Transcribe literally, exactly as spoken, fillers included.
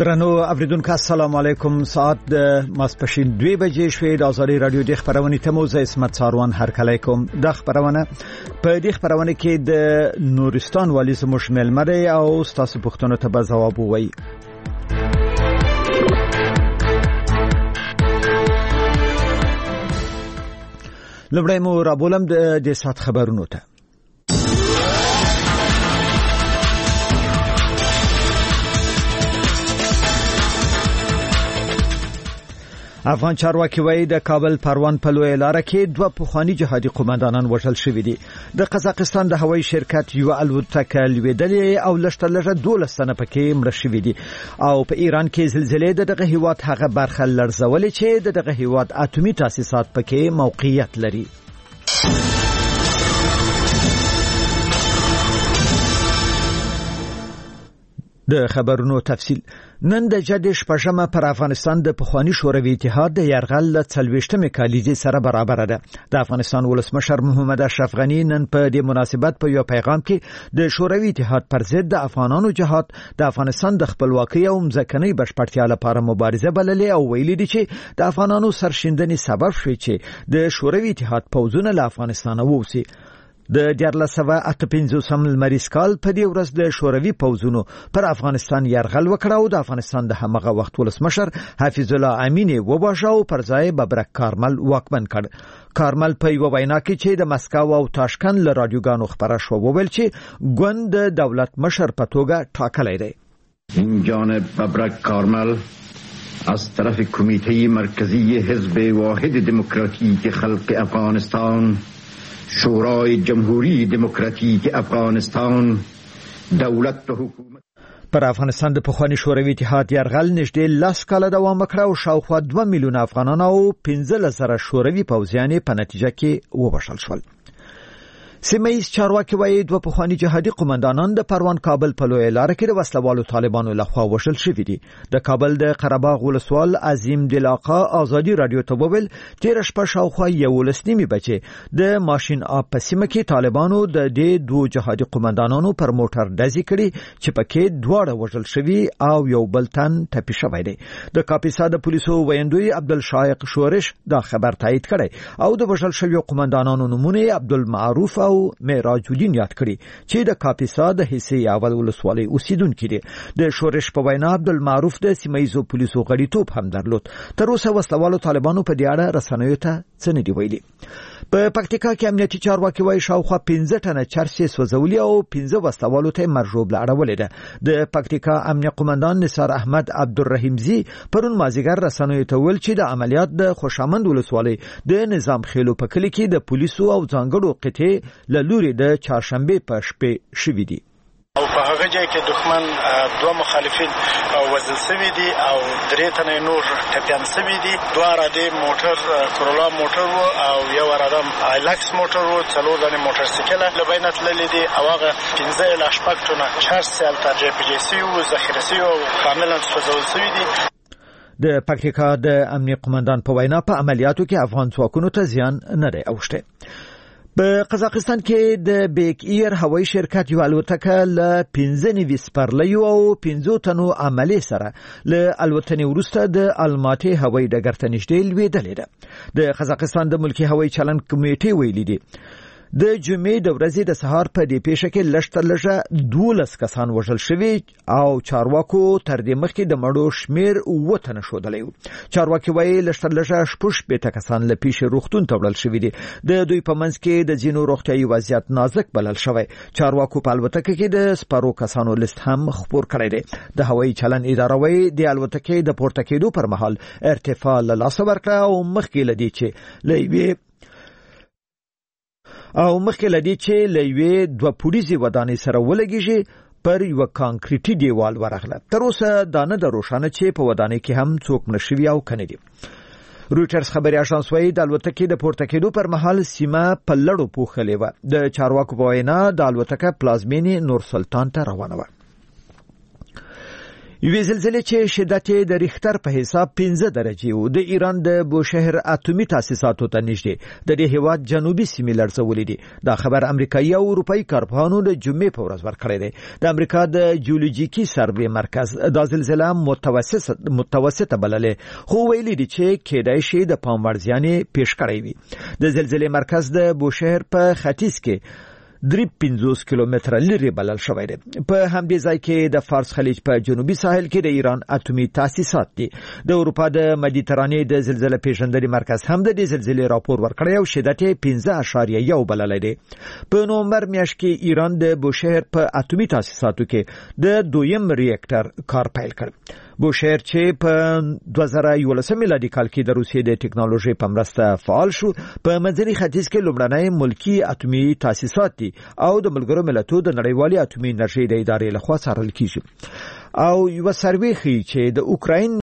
درنو اوریدونکو السلام علیکم. ساعت د ماسپښین دوه بجې شوې. د آزادي رادیو د خبرونې ته مو زه اسمت ساروان هرکلی کوم. د خبرونه په دې خبرونه کې د نورستان والی زموږ ملمره او تاسو پوښتنو ته به ځواب ووایي. لومړی مو رابولم د دې سات خبرونو ته. افغان چارواکي وایي د کابل پروان په لوی لار کې دوه پخوانی جهادي قومندانان وژل شوي دي. د قزاقستان د هوایي شرکت یو الوتکه لویدلې او لشته لږه دولس تنه پکې مړه شوي دي. او په ایران کې زلزلې د دغه هیواد هغه برخه لړزولې چې د دغه هیواد اټومي تاسیسات پکې موقعیت لري. د خبرونو تفصیل. نن د جدي شپږمه پر افغانستان د پخوانی شوروي اتحاد د یرغل ل څلويښتمه کالیزې سره برابر ده. د افغانستان ولسمشر محمد اشرف غنی نن په دې مناسبت په یو پیغام کې د شوروي اتحاد پر ضد د افغانانو جهاد د افغانستان د خپلواکۍ او مځکنۍ بشپړتیا لپاره مبارزه بللې او ویلي دي چې د افغانانو سرښندنې سبب شوی چې د شوروي اتحاد پوځونه له افغانستان ووځي. د دیارلس سوه اته پنځوسم لمریز کال په دې ورځ د شوروي پوځونو پر افغانستان یرغل وکړ او د افغانستان د همغه وخت ولسمشر حفیظ الله امین وباشه او پر ځای ببرک کارمل واکمن کړ. کارمل په یو وینا کې چې د مسکو او تاشکند له رادیوګانو خبره شو وویل چې ګوند د دولت مشر په توګه ټاکلی دی. این جانب ببرک کارمل از طرف کمیته مرکزی حزب واحد دموکراتیک خلق افغانستان شورای جمهوری دموکراتیک افغانستان دولت و حکومت پر افغانستان د پخوانی شوروي اتحاد یرغل نږدې لاس کاله دوام وکړ او شاوخوا دوه میلیونه افغانان او پنځه زره شوروي پوځیان په نتیجه کې وبښل شول. سیمه‌ایز چارواکي وایي دوه پخوانی جهادي قومندانان د پروان کابل په لوی لار کې د وسلوالو طالبانو لخوا وژل شوي دي. د کابل د قرهباغ ولسوال عظیم دلاقا آزادي رادیو ته وویل تیر شپه شاوخوا یولس نیمې بجې د ماشین آب په سیمه کې طالبانو د دې دوه جهادي قومندانانو پر موټر ډزې کړې چې پکې دواړه وژل شوي او یو بل تن ټپي شوی دی. د کاپیسا د پولیسو ویاندوی عبدالشایق شورش دا خبر تایید کړی او د وژل شویو قومندانانو نومونه عبدالمعروف او معراج الدین یاد کړي چې د کاپیسا د حصې اول ولسوالۍ اوسیدونکي دي. د شورش په وینا عبدالمعروف د سیمه‌ایزو پولیسو غړیتوب هم درلود. تر اوسه وسلوالو طالبانو په دې اړه رسنیو ته څه نه دی ویلي. په پکتیکا کې امنیتي چارواکي وایي شاوخوا پنځه ټنه چرسي سوځولي او پنځه وسلوالو ته مرجوب لاړولې ده. د پکتیکا امنیه قومندان نثار احمد عبدالرحیم زی پرون مازیګر رسنیو ته ویل چې د عملیات د خوشامند ولسوالۍ د نظام خېلو په کلی کې د پولیسو او ځانګړو قطې له لوري د چهارشنبه په شپه شوي دي. او په هغه ځای کې دښمن دوه مخالفین وژل شوي دي او درې تنه نور ټپیان شوي دي. دوه اراده موټر کرولا موټر وو او یو اراده ایلکس موټر وو. څلور دانې موټر سایکل له بینه تللې دي او هغه پنځه اله شپږ ټنه چارج سیل ته جی پی جی سی او ذخیره شوي او کاملا سوځول شوي دي. د پکتیکا د امنیه قومندان په وینا په عملیاتو کې افغان ځواکونو ته زیان نه دی اوښتی. په قزاقستان کې د بیک ایر هوایي شرکت یو الوتکه له پنځه نوي سپرلیو او پنځو تنو عملې سره له الوتنې وروسته د الماتې هوایي ډګر ته نږدې لوېدلې ده. د قزاقستان د ملکي هوایي چلند کمیټې ویلي دي د جمعې د ورځې د سهار په دې پیښه کې لږ تر لږه دولس کسان وژل شوي او چارواکو تر دې مخکې د مړو شمیر اووه تنه ښودلی و. چارواکي وایي لږ تر لږه شپږ شپېته کسان له پیښې روغتون ته وړل شوي دي. د دوی په منځ کې د ځینو روغتیایي وضعیت نازک بلل شوی. چارواکو په الوتکه کې د سپارو کسانو لیست هم خپور کړی دی. د هوایي چلند اداره وایي د الوتکې د پورته کېدو پر مهال ارتفاع له لاسه ورکړه او مخکې له دې چې له یوې او مخکې لدی چې لوی دوه پولیسي ودانۍ سره ولګیږي پر یو کانکریټي دیوال ورغله. تر اوسه دا نه د روښانه چې په ودانۍ کې هم څوک مړ شوي او کنه دي. رویټرز خبري اژانس وایي د الوتکې د پورته کېدو پر مهال سیمه په لړو پوښلې و. د چارواکو په وینا د الوتکه پلازمینې نور سلطان ته روانه و. یوې زلزلې چې شدت یې د ریختر په حساب پنځه درجې و د ایران د بوشهر اتومي تاسیساتو ته نږدې د دې هیواد جنوبي سیمې لړزولې دي. دا خبر امریکایي او اروپایي کارپوهانو د جمعې په ورځ ورکړی دی. د امریکا د جیولوژیکي سروې مرکز دا زلزله متوسطه متوسطه بللې خو ویلي دي چې کېدای شي د پام وړ زیان پیښ کړی وي. د زلزلې مرکز د بوشهر په ختیځ کې درې پنځوس کیلومتره لري بلل شوی دی. په همدې ځای کې د فارس خلیج په جنوبي ساحل کې د ایران اتومي تاسیسات دي. د اروپا د مدیترانې د زلزلې پیژندنې مرکز هم د دې زلزلې راپور ورکړی او شدت یې پنځه اعشاریه یو بللی دی. په نومبر میاشت کې ایران د بوشهر په اتومي تاسیساتو کې د دویم ریاکټر کار پیل کړ. بوشهر چې په دوه زره یولسم میلادي کال کې د روسیې د ټکنالوژي په مرسته فعال شو، په منځني ختیځ کې لومړنی ملکی اتومي تاسیسات دي او د ملګرو ملتونو د نړیوالې اتومي انرژي د ادارې لخوا څارل کیږي. او یو سروې ښیي چې د اوکراین